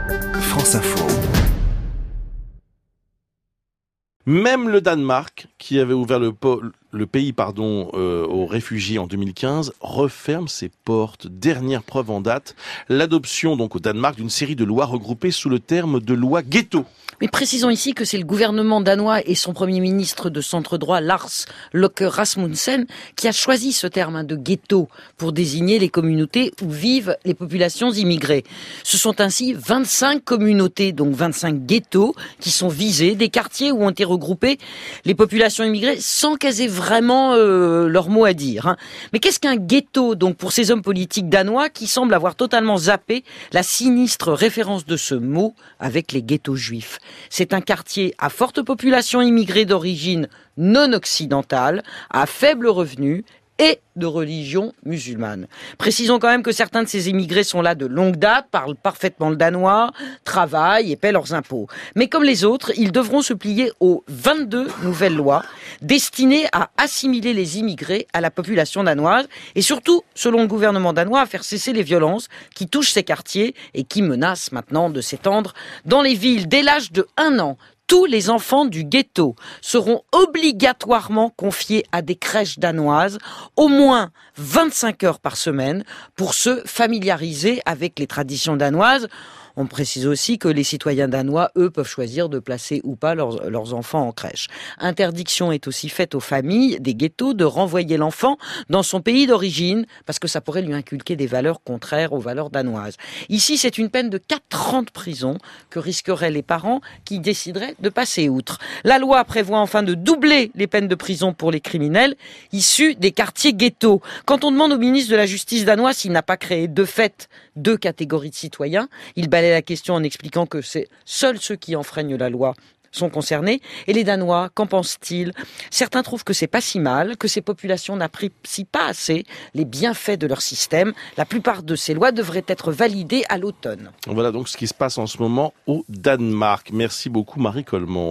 France Info. Même le Danemark, qui avait ouvert le pays aux réfugiés en 2015, referme ses portes. Dernière preuve en date, l'adoption donc au Danemark d'une série de lois regroupées sous le terme de loi ghetto. Mais précisons ici que c'est le gouvernement danois et son premier ministre de centre-droit, Lars Løkke Rasmussen, qui a choisi ce terme de ghetto pour désigner les communautés où vivent les populations immigrées. Ce sont ainsi 25 communautés, donc 25 ghettos, qui sont visés, des quartiers où ont été regroupées les populations immigrées sans qu'elles aient vraiment leur mot à dire. Mais qu'est-ce qu'un ghetto donc pour ces hommes politiques danois qui semblent avoir totalement zappé la sinistre référence de ce mot avec les ghettos juifs? C'est un quartier à forte population immigrée d'origine non occidentale, à faible revenu et de religion musulmane. Précisons quand même que certains de ces immigrés sont là de longue date, parlent parfaitement le danois, travaillent et paient leurs impôts. Mais comme les autres, ils devront se plier aux 22 nouvelles lois destinées à assimiler les immigrés à la population danoise et surtout, selon le gouvernement danois, à faire cesser les violences qui touchent ces quartiers et qui menacent maintenant de s'étendre dans les villes. Dès l'âge de 1 an, tous les enfants du ghetto seront obligatoirement confiés à des crèches danoises, au moins 25 heures par semaine, pour se familiariser avec les traditions danoises. On précise aussi que les citoyens danois, eux, peuvent choisir de placer ou pas leurs enfants en crèche. Interdiction est aussi faite aux familles des ghettos de renvoyer l'enfant dans son pays d'origine, parce que ça pourrait lui inculquer des valeurs contraires aux valeurs danoises. Ici, c'est une peine de 4 ans de prison que risqueraient les parents qui décideraient de passer outre. La loi prévoit enfin de doubler les peines de prison pour les criminels issus des quartiers ghettos. Quand on demande au ministre de la Justice danois s'il n'a pas créé de fait 2 catégories de citoyens, il balaie la question en expliquant que c'est seuls ceux qui enfreignent la loi sont concernés. Et les Danois, qu'en pensent-ils? Certains trouvent que c'est pas si mal, que ces populations n'apprécient pas assez les bienfaits de leur système. La plupart de ces lois devraient être validées à l'automne. Voilà donc ce qui se passe en ce moment au Danemark. Merci beaucoup Marie Coleman.